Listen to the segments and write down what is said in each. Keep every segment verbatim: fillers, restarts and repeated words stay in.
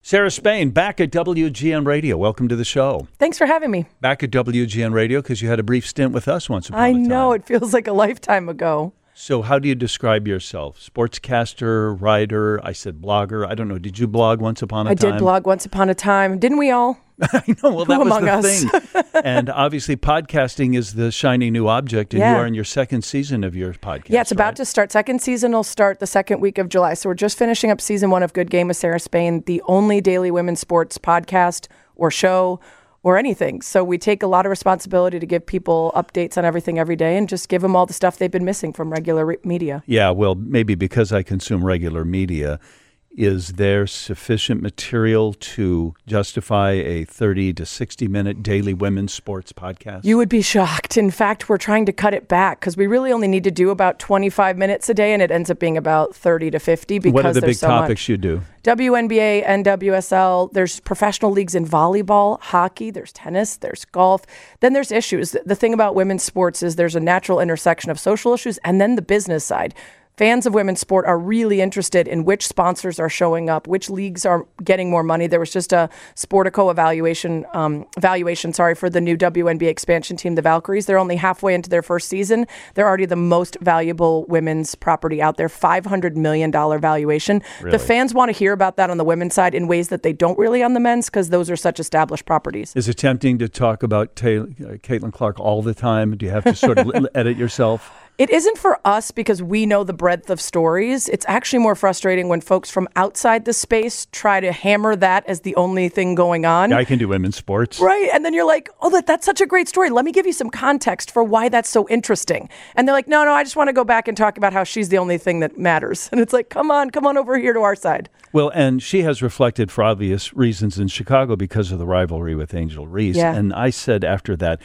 Sarah Spain, back at W G N Radio. Welcome to the show. Thanks for having me. Back at W G N Radio because you had a brief stint with us once upon I a time. I know, it feels like a lifetime ago. So how do you describe yourself? Sportscaster, writer, I said blogger. I don't know. Did you blog once upon a I time? I did blog once upon a time. Didn't we all? I know. Well, that Who was among the us? thing. And obviously podcasting is the shiny new object, and yeah. you are in your second season of your podcast. Yeah, it's about right? to start. Second season will start the second week of July. So we're just finishing up season one of Good Game with Sarah Spain, the only daily women's sports podcast or show or anything. So we take a lot of responsibility to give people updates on everything every day and just give them all the stuff they've been missing from regular re- media. Yeah, well, maybe because I consume regular media, is there sufficient material to justify a thirty to sixty minute daily women's sports podcast? You would be shocked. In fact, we're trying to cut it back because we really only need to do about twenty-five minutes a day, and it ends up being about thirty to fifty because what are the there's big so topics much. You do? W N B A, N W S L, there's professional leagues in volleyball, hockey, there's tennis, there's golf. Then there's issues. The thing about women's sports is there's a natural intersection of social issues and then the business side. Fans of women's sport are really interested in which sponsors are showing up, which leagues are getting more money. There was just a Sportico evaluation, um, evaluation, sorry, for the new W N B A expansion team, the Valkyries. They're only halfway into their first season. They're already the most valuable women's property out there, five hundred million dollars valuation. Really? The fans want to hear about that on the women's side in ways that they don't really on the men's because those are such established properties. Is it tempting to talk about Taylor, uh, Caitlin Clark all the time? Do you have to sort of edit yourself? It isn't for us because we know the breadth of stories. It's actually more frustrating when folks from outside the space try to hammer that as the only thing going on. Yeah, I can do women's sports. Right. And then you're like, oh, that, that's such a great story. Let me give you some context for why that's so interesting. And they're like, no, no, I just want to go back and talk about how she's the only thing that matters. And it's like, come on, come on over here to our side. Well, and she has reflected for obvious reasons in Chicago because of the rivalry with Angel Reese. Yeah. And I said after that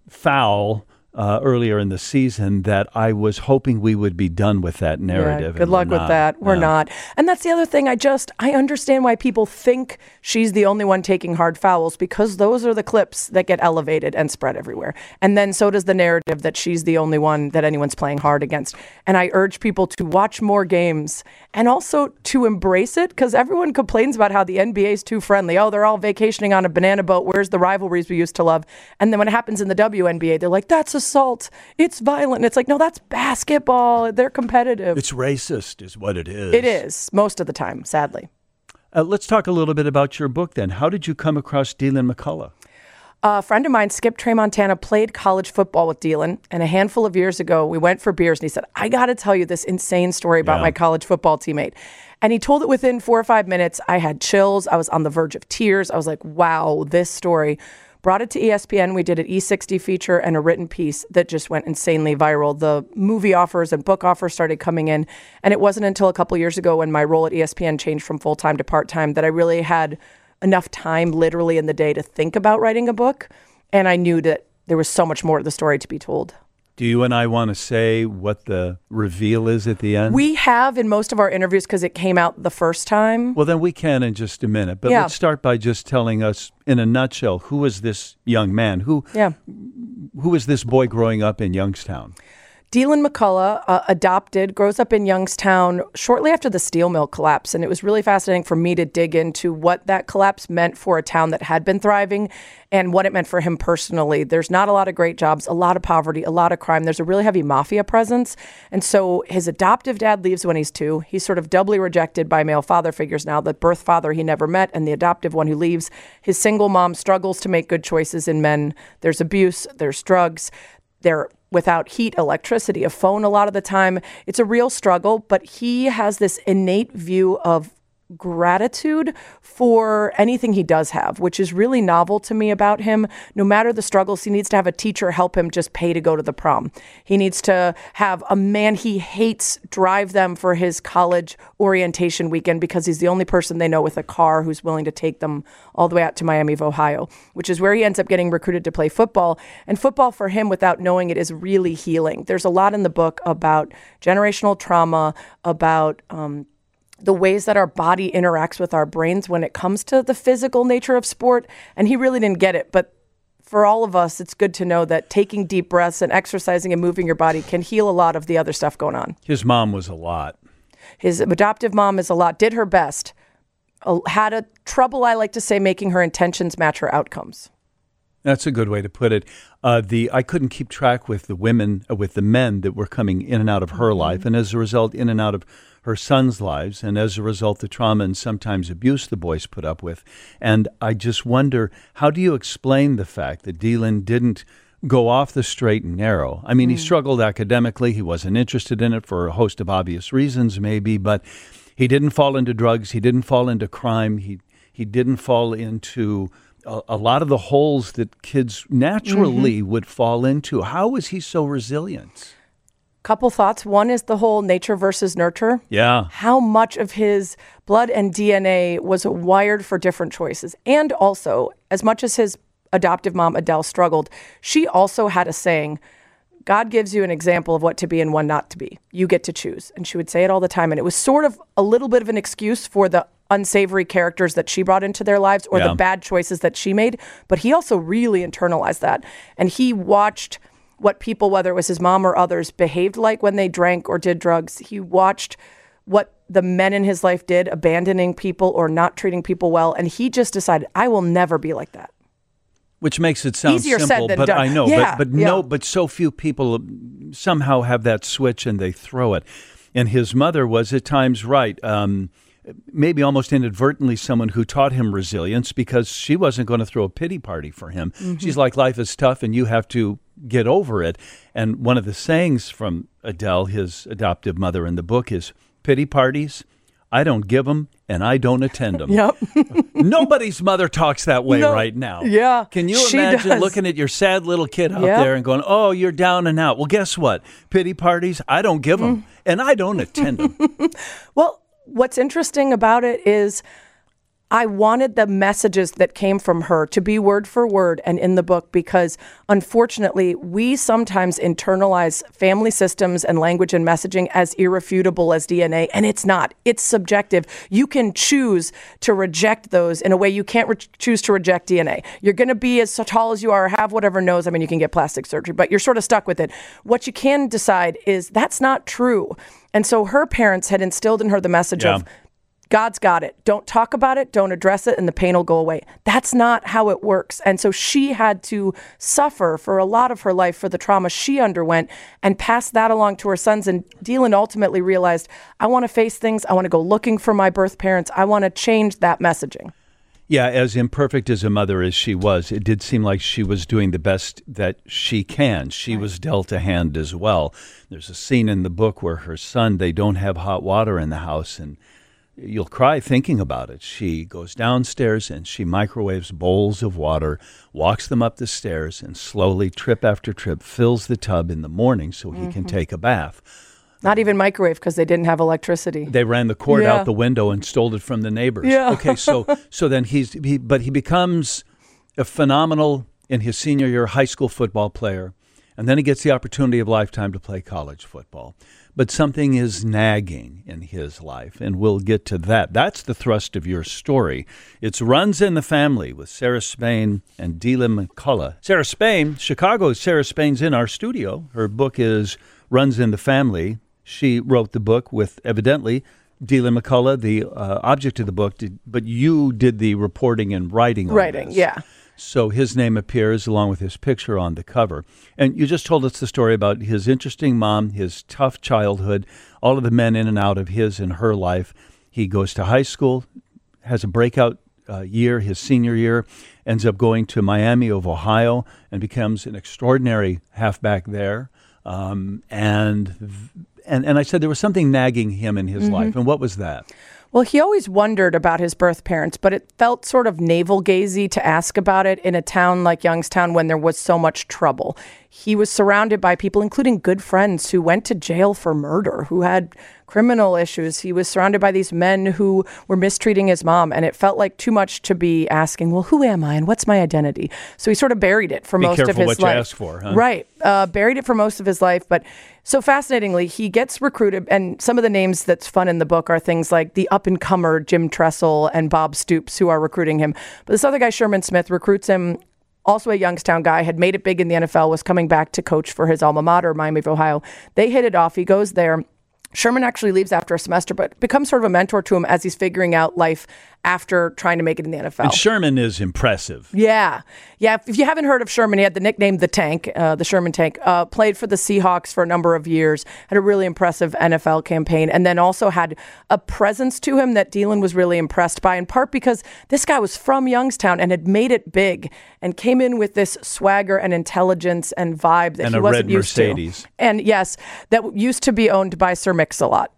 foul Uh, earlier in the season that I was hoping we would be done with that narrative. Yeah, good luck with that. We're no. not. And that's the other thing. I just, I understand why people think she's the only one taking hard fouls because those are the clips that get elevated and spread everywhere. And then so does the narrative that she's the only one that anyone's playing hard against. And I urge people to watch more games and also to embrace it because everyone complains about how the N B A is too friendly. Oh, they're all vacationing on a banana boat. Where's the rivalries we used to love? And then when it happens in the W N B A, they're like, that's assault. It's violent. And it's like, no, that's basketball. They're competitive. It's racist is what it is. It is, most of the time, sadly. Uh, let's talk a little bit about your book then. How did you come across Deland McCullough? A friend of mine, Skip Tramontana, played college football with Deland, and a handful of years ago, we went for beers, and he said, I got to tell you this insane story about yeah. my college football teammate. And he told it within four or five minutes. I had chills. I was on the verge of tears. I was like, wow, this story. Brought it to E S P N. We did an E sixty feature and a written piece that just went insanely viral. The movie offers and book offers started coming in. And it wasn't until a couple years ago when my role at E S P N changed from full-time to part-time that I really had enough time literally in the day to think about writing a book. And I knew that there was so much more to the story to be told. Do you and I want to say what the reveal is at the end? We have in most of our interviews because it came out the first time. Well, then we can in just a minute. But Yeah. let's start by just telling us in a nutshell, who is this young man? Who, Yeah. who is this boy growing up in Youngstown? Deland McCullough, uh, adopted, grows up in Youngstown shortly after the steel mill collapse. And it was really fascinating for me to dig into what that collapse meant for a town that had been thriving and what it meant for him personally. There's not a lot of great jobs, a lot of poverty, a lot of crime. There's a really heavy mafia presence. And so his adoptive dad leaves when he's two. He's sort of doubly rejected by male father figures now, the birth father he never met and the adoptive one who leaves. His single mom struggles to make good choices in men. There's abuse, there's drugs. They're without heat, electricity, a phone a lot of the time. It's a real struggle, but he has this innate view of gratitude for anything he does have, which is really novel to me about him. No matter the struggles, he needs to have a teacher help him just pay to go to the prom. He needs to have a man he hates drive them for his college orientation weekend because he's the only person they know with a car who's willing to take them all the way out to Miami of Ohio, which is where he ends up getting recruited to play football. And football for him, without knowing it, is really healing. There's a lot in the book about generational trauma, about um, the ways that our body interacts with our brains when it comes to the physical nature of sport. And he really didn't get it. But for all of us, it's good to know that taking deep breaths and exercising and moving your body can heal a lot of the other stuff going on. His mom was a lot. His adoptive mom is a lot, did her best. uh, had a trouble, I like to say, making her intentions match her outcomes. That's a good way to put it. Uh, the I couldn't keep track with the women, uh, with the men that were coming in and out of her mm-hmm. life, and as a result, in and out of her sons' lives, and as a result, the trauma and sometimes abuse the boys put up with. And I just wonder, how do you explain the fact that Dylan didn't go off the straight and narrow? I mean, mm. he struggled academically. He wasn't interested in it for a host of obvious reasons, maybe, but he didn't fall into drugs. He didn't fall into crime. He he didn't fall into a, a lot of the holes that kids naturally mm-hmm. would fall into. How was he so resilient? Couple thoughts. One is the whole nature versus nurture. Yeah. How much of his blood and D N A was wired for different choices. And also, as much as his adoptive mom, Adele, struggled, she also had a saying, God gives you an example of what to be and one not to be. You get to choose. And she would say it all the time. And it was sort of a little bit of an excuse for the unsavory characters that she brought into their lives or yeah. the bad choices that she made. But he also really internalized that. And he watched what people, whether it was his mom or others, behaved like when they drank or did drugs. He watched what the men in his life did, abandoning people or not treating people well. And he just decided, I will never be like that. Which makes it sound Easier simple, said than but done. I know, yeah, but but yeah. no, but so few people somehow have that switch and they throw it. And his mother was at times right, um, maybe almost inadvertently someone who taught him resilience because she wasn't going to throw a pity party for him. Mm-hmm. She's like, life is tough and you have to get over it. And one of the sayings from Adele, his adoptive mother in the book, is pity parties, I don't give them and I don't attend them. Yep. Nobody's mother talks that way no. right now. Yeah. Can you she imagine does. looking at your sad little kid out yep. there and going, oh, you're down and out. Well, guess what? Pity parties, I don't give them mm. and I don't attend them. Well, what's interesting about it is I wanted the messages that came from her to be word for word and in the book because, unfortunately, we sometimes internalize family systems and language and messaging as irrefutable as D N A, and it's not. It's subjective. You can choose to reject those in a way you can't re- choose to reject D N A. You're going to be as tall as you are, have whatever nose. I mean, you can get plastic surgery, but you're sort of stuck with it. What you can decide is that's not true. And so her parents had instilled in her the message yeah. of, God's got it. Don't talk about it. Don't address it, and the pain will go away. That's not how it works. And so she had to suffer for a lot of her life for the trauma she underwent and pass that along to her sons. And Dylan ultimately realized, I want to face things. I want to go looking for my birth parents. I want to change that messaging. Yeah, as imperfect as a mother as she was, it did seem like she was doing the best that she can. She right. was dealt a hand as well. There's a scene in the book where her son, they don't have hot water in the house, and you'll cry thinking about it. She goes downstairs and she microwaves bowls of water, walks them up the stairs, and slowly, trip after trip, fills the tub in the morning so he mm-hmm. can take a bath. Not even microwave because they didn't have electricity. They ran the cord yeah. out the window and stole it from the neighbors. Yeah. Okay, so so then he's he, but he becomes a phenomenal in his senior year high school football player, and then he gets the opportunity of a lifetime to play college football. But something is nagging in his life, and we'll get to that. That's the thrust of your story. It's Runs in the Family with Sarah Spain and Dylan McCullough. Sarah Spain, Chicago's Sarah Spain's in our studio. Her book is Runs in the Family. She wrote the book with, evidently, Dylan McCullough, the uh, object of the book, did, but you did the reporting and writing on Writing, this. yeah. So his name appears along with his picture on the cover. And you just told us the story about his interesting mom, his tough childhood, all of the men in and out of his and her life. He goes to high school, has a breakout uh, year, his senior year, ends up going to Miami of Ohio and becomes an extraordinary halfback there. Um, and, and and I said there was something nagging him in his mm-hmm. life. And what was that? Well, he always wondered about his birth parents, but it felt sort of navel-gazy to ask about it in a town like Youngstown when there was so much trouble. He was surrounded by people, including good friends, who went to jail for murder, who had criminal issues. He was surrounded by these men who were mistreating his mom, and it felt like too much to be asking, well, who am I and what's my identity? So he sort of buried it for Be most of his life. Be careful what you ask for, huh? Right. Uh, buried it for most of his life, but so fascinatingly, he gets recruited, and some of the names that's fun in the book are things like the up-and-comer Jim Tressel and Bob Stoops, who are recruiting him. But this other guy, Sherman Smith, recruits him, also a Youngstown guy, had made it big in the N F L, was coming back to coach for his alma mater, Miami of Ohio. They hit it off. He goes there. Sherman actually leaves after a semester, but becomes sort of a mentor to him as he's figuring out life after trying to make it in the N F L. And Sherman is impressive. Yeah. Yeah. If you haven't heard of Sherman, he had the nickname The Tank, uh, the Sherman Tank, uh, played for the Seahawks for a number of years, had a really impressive N F L campaign, and then also had a presence to him that Dylan was really impressed by, in part because this guy was from Youngstown and had made it big and came in with this swagger and intelligence and vibe that and he a wasn't red used Mercedes. to. And yes, that used to be owned by Sir Mix-a-Lot.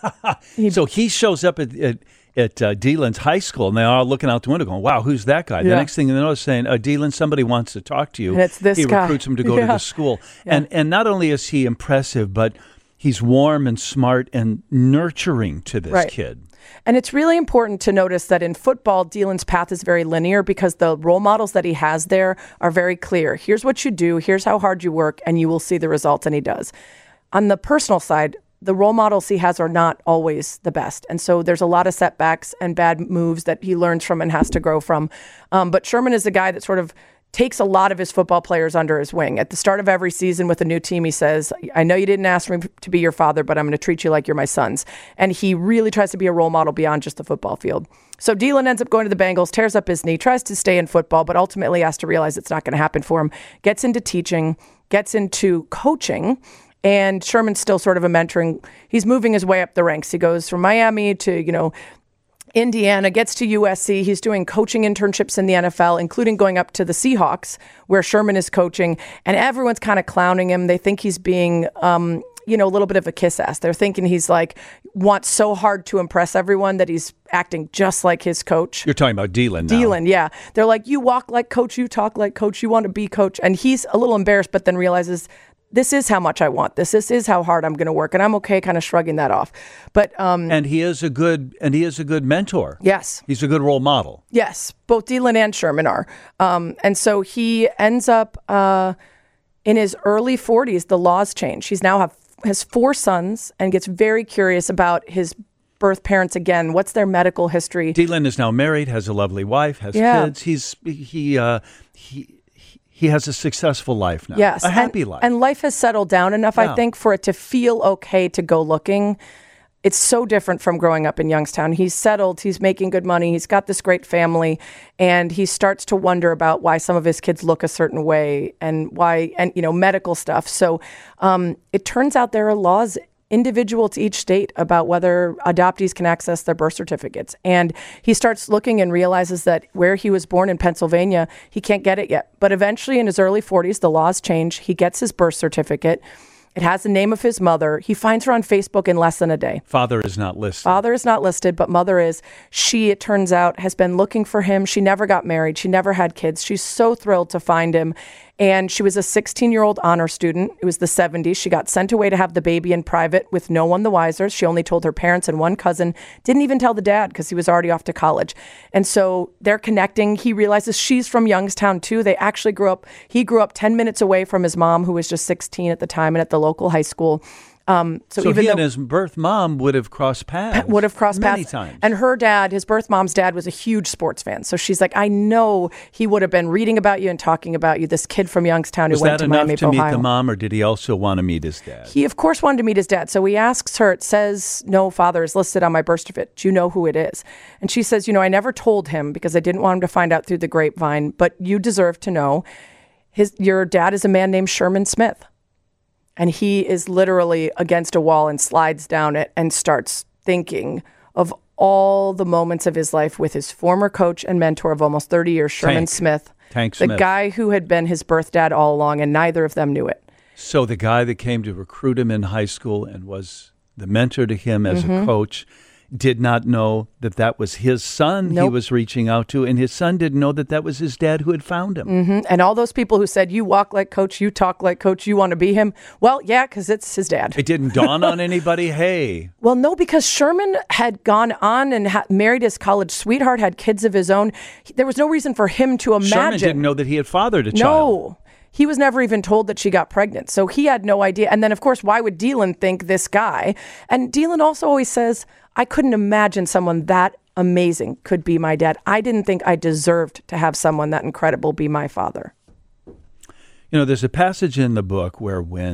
So he shows up at, at at uh, Dylan's high school, and they're all looking out the window going, wow, who's that guy? Yeah. The next thing they know is saying, uh, Dylan, somebody wants to talk to you. And it's this he guy. recruits him to go Yeah. to the school. Yeah. And and not only is he impressive, but he's warm and smart and nurturing to this Right. kid. And it's really important to notice that in football, Dylan's path is very linear because the role models that he has there are very clear. Here's what you do, here's how hard you work, and you will see the results, and he does. On the personal side, the role models he has are not always the best. And so there's a lot of setbacks and bad moves that he learns from and has to grow from. Um, but Sherman is a guy that sort of takes a lot of his football players under his wing. At the start of every season with a new team, he says, I know you didn't ask me to be your father, but I'm going to treat you like you're my sons. And he really tries to be a role model beyond just the football field. So Dylan ends up going to the Bengals, tears up his knee, tries to stay in football, but ultimately has to realize it's not going to happen for him. Gets into teaching, gets into coaching, and Sherman's still sort of a mentoring. He's moving his way up the ranks. He goes from Miami to, you know, Indiana, gets to U S C. He's doing coaching internships in the N F L, including going up to the Seahawks, where Sherman is coaching. And everyone's kind of clowning him. They think he's being, um, you know, a little bit of a kiss ass. They're thinking he's like, wants so hard to impress everyone that he's acting just like his coach. You're talking about Dylan now. Dylan, yeah. They're like, you walk like coach, you talk like coach, you want to be coach. And he's a little embarrassed, but then realizes, this is how much I want this. This is how hard I'm going to work. And I'm okay kind of shrugging that off. But um, And he is a good and he is a good mentor. yes. He's a good role model. Yes, both Dylan and Sherman are. Um, and so he ends up uh, in his early forties, the laws change. He's now have has four sons and gets very curious about his birth parents again. What's their medical history? Dylan is now married, has a lovely wife, has Yeah. kids. He's he uh, he he has a successful life now. Yes. A happy and, life. And life has settled down enough, Yeah. I think, for it to feel okay to go looking. It's so different from growing up in Youngstown. He's settled, he's making good money, he's got this great family, and he starts to wonder about why some of his kids look a certain way and why, and you know, medical stuff. So um, it turns out there are laws individual to each state about whether adoptees can access their birth certificates. And he starts looking and realizes that where he was born in Pennsylvania, he can't get it yet. But eventually in his early forties, the laws change. He gets his birth certificate. It has the name of his mother. He finds her on Facebook in less than a day. Father is not listed. Father is not listed, but mother is. She, it turns out, has been looking for him. She never got married. She never had kids. She's so thrilled to find him. And she was a sixteen-year-old honor student. It was the seventies. She got sent away to have the baby in private with no one the wiser. She only told her parents and one cousin. Didn't even tell the dad because he was already off to college. And so they're connecting. He realizes she's from Youngstown, too. They actually grew up, he grew up ten minutes away from his mom, who was just sixteen at the time and at the local high school. Um, so, So even he though and his birth mom would have crossed paths. would have crossed many paths. times. And her dad, his birth mom's dad, was a huge sports fan. So she's like, I know he would have been reading about you and talking about you, this kid from Youngstown who Was went that to enough Miami, to meet Ohio. the mom, or did he also want to meet his dad? He, of course, wanted to meet his dad. So he asks her, it says, no father is listed on my birth certificate. Do you know who it is? And she says, you know, I never told him because I didn't want him to find out through the grapevine, but you deserve to know. His, your dad is a man named Sherman Smith. And he is literally against a wall and slides down it and starts thinking of all the moments of his life with his former coach and mentor of almost thirty years, Sherman Tank. Smith. Tank The Smith. guy who had been his birth dad all along, and neither of them knew it. So the guy that came to recruit him in high school and was the mentor to him as Mm-hmm. a coach did not know that that was his son he Nope. was reaching out to, and his son didn't know that that was his dad who had found him. Mm-hmm. And all those people who said, you walk like coach, you talk like coach, you want to be him. Well, yeah, because it's his dad. It didn't dawn on anybody, hey, Well, no, because Sherman had gone on and ha- married his college sweetheart, had kids of his own. He- there was no reason for him to imagine. Sherman didn't know that he had fathered a child. No, he was never even told that she got pregnant. So he had no idea. And then, of course, why would Dylan think this guy? And Dylan also always says, I couldn't imagine someone that amazing could be my dad. I didn't think I deserved to have someone that incredible be my father. You know, there's a passage in the book where when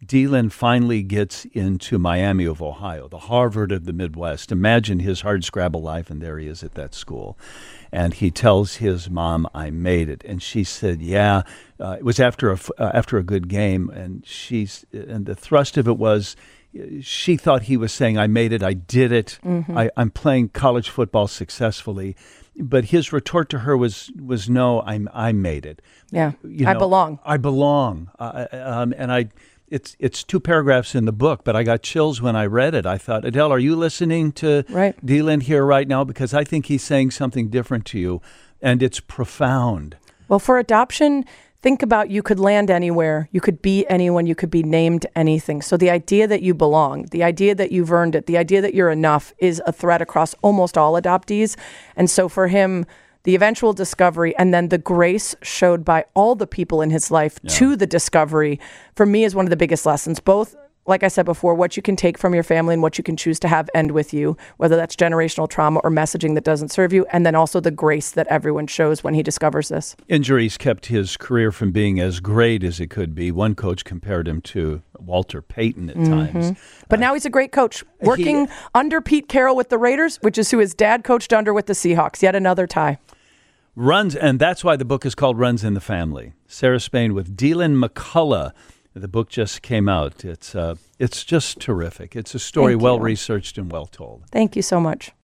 Deland finally gets into Miami of Ohio, the Harvard of the Midwest. Imagine his hardscrabble life, and there he is at that school. And he tells his mom, "I made it." And she said, "Yeah." Uh, it was after a f- uh, after a good game, and she's and the thrust of it was, she thought he was saying, "I made it, I did it, mm-hmm. I, I'm playing college football successfully." But his retort to her was was, "No, I'm I made it. Yeah, you I know, belong. I belong." Uh, um, and I. It's it's two paragraphs in the book, but I got chills when I read it. I thought, Adele, are you listening to right. Deland here right now? Because I think he's saying something different to you, and it's profound. Well, for adoption, think about you could land anywhere, you could be anyone, you could be named anything. So the idea that you belong, the idea that you've earned it, the idea that you're enough is a thread across almost all adoptees. And so for him, the eventual discovery and then the grace showed by all the people in his life yeah. to the discovery, for me, is one of the biggest lessons. Both, like I said before, what you can take from your family and what you can choose to have end with you, whether that's generational trauma or messaging that doesn't serve you, and then also the grace that everyone shows when he discovers this. Injuries kept his career from being as great as it could be. One coach compared him to Walter Payton at mm-hmm. times. But uh, now he's a great coach, working he, under Pete Carroll with the Raiders, which is who his dad coached under with the Seahawks. Yet another tie. Runs, and that's why the book is called Runs in the Family. Sarah Spain with Deland McCullough. The book just came out. It's uh, it's just terrific. It's a story well researched and well told. Thank you so much.